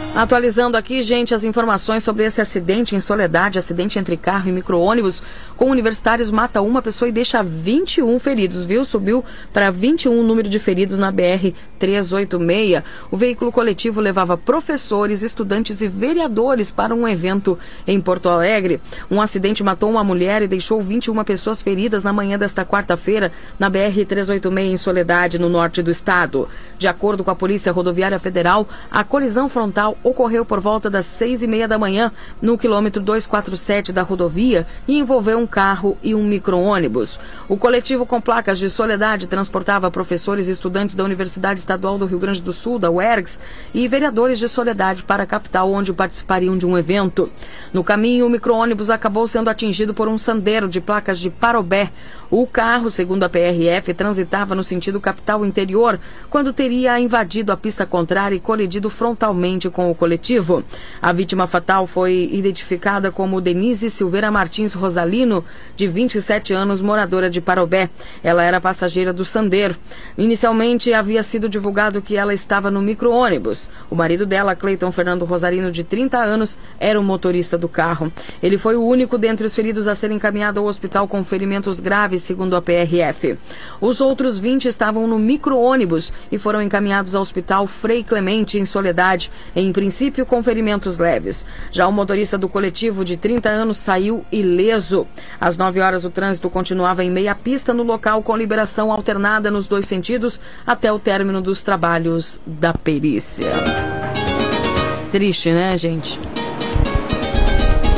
Atualizando aqui, gente, as informações sobre esse acidente em Soledade, acidente entre carro e micro-ônibus com universitários, mata uma pessoa e deixa 21 feridos, viu? Subiu para 21 o número de feridos na BR-386. O veículo coletivo levava professores, estudantes e vereadores para um evento em Porto Alegre. Um acidente matou uma mulher e deixou 21 pessoas feridas na manhã desta quarta-feira na BR-386 em Soledade, no norte do estado. De acordo com a Polícia Rodoviária Federal, a colisão frontal ocorreu por volta das 6h30 da manhã no quilômetro 247 da rodovia e envolveu um carro e um micro-ônibus. O coletivo com placas de Soledade transportava professores e estudantes da Universidade Estadual do Rio Grande do Sul, da UERGS, e vereadores de Soledade para a capital, onde participariam de um evento. No caminho, o micro-ônibus acabou sendo atingido por um Sandero de placas de Parobé. O carro, segundo a PRF, transitava no sentido capital interior quando teria invadido a pista contrária e colidido frontalmente com o coletivo. A vítima fatal foi identificada como Denise Silveira Martins Rosalino, de 27 anos, moradora de Parobé. Ela era passageira do Sandero. Inicialmente, havia sido divulgado que ela estava no micro-ônibus. O marido dela, Cleiton Fernando Rosalino, de 30 anos, era o motorista do carro. Ele foi o único dentre os feridos a ser encaminhado ao hospital com ferimentos graves, segundo a PRF. Os outros 20 estavam no micro-ônibus e foram encaminhados ao hospital Frei Clemente, em Soledade, em princípio com ferimentos leves. Já o motorista do coletivo, de 30 anos, saiu ileso. Às 9 horas, o trânsito continuava em meia pista no local, com liberação alternada nos dois sentidos até o término dos trabalhos da perícia. Triste, né, gente?